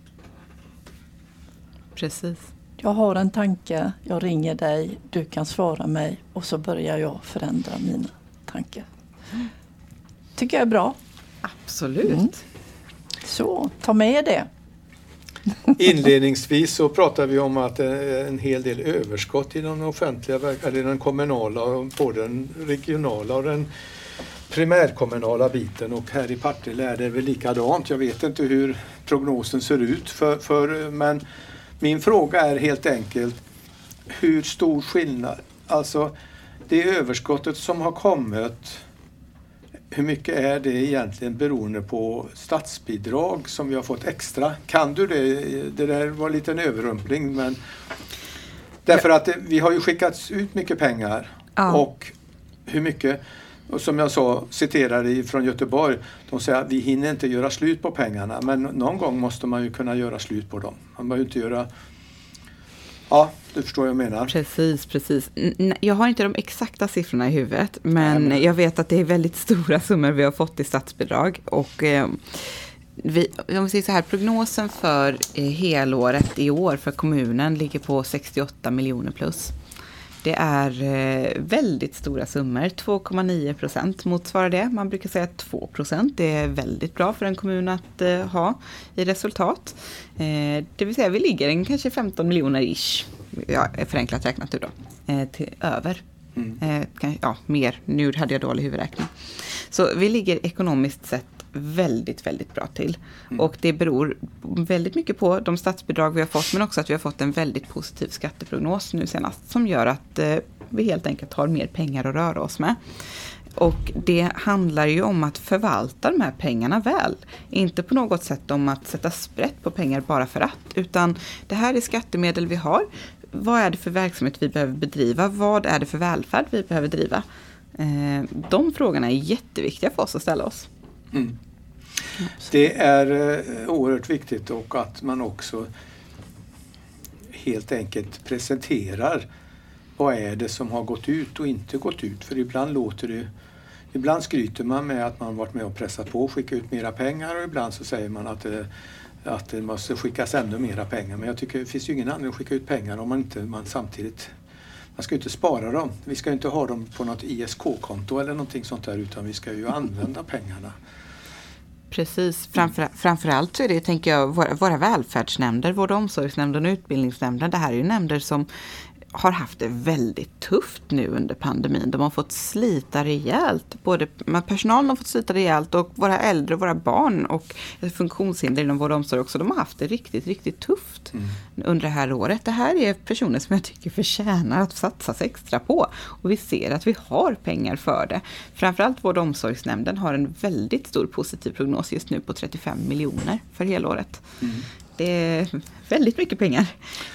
[SPEAKER 3] Precis.
[SPEAKER 1] Jag har en tanke, jag ringer dig, du kan svara mig och så börjar jag förändra mina tankar. Tycker jag är bra.
[SPEAKER 3] Absolut.
[SPEAKER 1] Så, ta med det.
[SPEAKER 2] Inledningsvis så pratar vi om att en hel del överskott inom den offentliga eller den kommunala, både den regionala och den primärkommunala biten, och här i Partille är det väl likadant. Jag vet inte hur prognosen ser ut men min fråga är helt enkelt hur stor skillnad, alltså det överskottet som har kommit, hur mycket är det egentligen beroende på statsbidrag som vi har fått extra? Kan du det? Det där var lite en överrumpling, men därför att vi har ju skickats ut mycket pengar och hur mycket, och som jag sa, citerade från Göteborg, de säger att vi hinner inte göra slut på pengarna, men någon gång måste man ju kunna göra slut på dem. Man behöver inte göra... Ja, du förstår vad jag menar.
[SPEAKER 3] Precis. Jag har inte de exakta siffrorna i huvudet, men jag vet att det är väldigt stora summor vi har fått i statsbidrag. Och om vi säger så här, prognosen för helåret i år för kommunen ligger på 68 miljoner plus. Det är väldigt stora summor, 2,9% motsvarar det. Man brukar säga 2%, det är väldigt bra för en kommun att ha i resultat. Det vill säga vi ligger kanske 15 miljoner ish, förenklat räknat då, till över. Mer, nu hade jag dålig huvudräkning. Så vi ligger ekonomiskt sett väldigt, väldigt bra till. Och det beror väldigt mycket på de statsbidrag vi har fått, men också att vi har fått en väldigt positiv skatteprognos nu senast som gör att vi helt enkelt har mer pengar att röra oss med. Och det handlar ju om att förvalta de här pengarna väl. Inte på något sätt om att sätta sprätt på pengar bara för att, utan det här är skattemedel vi har. Vad är det för verksamhet vi behöver bedriva? Vad är det för välfärd vi behöver driva? De frågorna är jätteviktiga för oss att ställa oss.
[SPEAKER 2] Det är oerhört viktigt, och att man också helt enkelt presenterar vad är det som har gått ut och inte gått ut. För ibland skryter man med att man varit med och pressat på och skicka ut mera pengar, och ibland så säger man att det måste skickas ännu mera pengar. Men jag tycker det finns ju ingen anledning att skicka ut pengar om man samtidigt... Man ska ju inte spara dem. Vi ska ju inte ha dem på något ISK-konto eller någonting sånt där, utan vi ska ju använda pengarna.
[SPEAKER 3] Precis, framförallt så är det, tänker jag, våra välfärdsnämnder, vård- och omsorgsnämnden och utbildningsnämnden. Det här är ju nämnder som har haft det väldigt tufft nu under pandemin. De har fått slita rejält. Både personalen har fått slita rejält, och våra äldre och våra barn och funktionshinder inom vård och omsorg också. De har haft det riktigt, riktigt tufft under det här året. Det här är personer som jag tycker förtjänar att satsas extra på. Och vi ser att vi har pengar för det. Framförallt vård- och omsorgsnämnden har en väldigt stor positiv prognos just nu på 35 miljoner för helåret. Det är väldigt mycket pengar.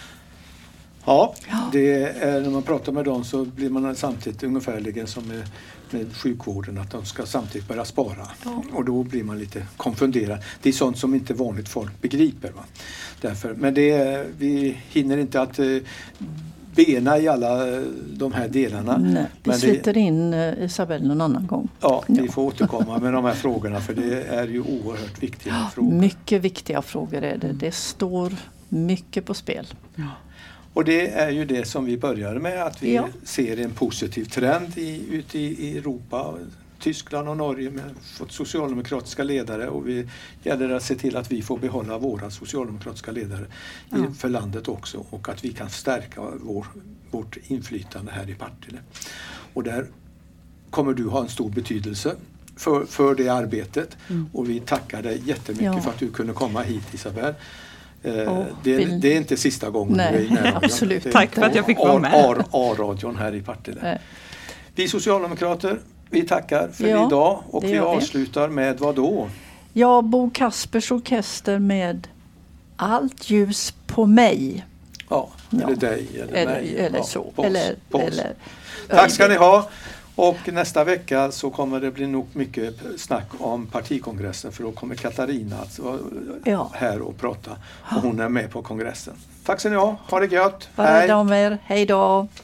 [SPEAKER 2] Ja, det är, när man pratar med dem så blir man samtidigt ungefärligen som med sjukvården, att de ska samtidigt börja spara. Ja. Och då blir man lite konfunderad. Det är sånt som inte vanligt folk begriper. Va? Därför, men vi hinner inte att bena i alla de här delarna.
[SPEAKER 1] Nej, vi sliter in Isabelle någon annan gång.
[SPEAKER 2] Ja, vi får återkomma med de här frågorna, för det är ju oerhört viktiga frågor.
[SPEAKER 1] Mycket viktiga frågor är det. Det står mycket på spel. Ja.
[SPEAKER 2] Och det är ju det som vi började med, att vi ser en positiv trend ute i Europa. Tyskland och Norge har fått socialdemokratiska ledare, och vi gäller att se till att vi får behålla våra socialdemokratiska ledare för landet också, och att vi kan stärka vårt inflytande här i Partille. Och där kommer du ha en stor betydelse för det arbetet, och vi tackar dig jättemycket för att du kunde komma hit, Isabelle. Det är inte sista gången.
[SPEAKER 1] Nej, absolut.
[SPEAKER 3] Tack för att jag fick vara med.
[SPEAKER 2] A-radion här i Partille. Vi socialdemokrater, vi tackar för idag, och vi avslutar med vad då?
[SPEAKER 1] Ja, Bo Kaspers orkester med Allt ljus på mig.
[SPEAKER 2] Ja, eller dig eller mig.
[SPEAKER 1] Eller så.
[SPEAKER 2] På oss. Tack ska ni ha. Och nästa vecka så kommer det bli nog mycket snack om partikongressen, för då kommer Katarina att vara här och prata, och hon är med på kongressen. Tack ska ni ha det gött.
[SPEAKER 1] Hej då.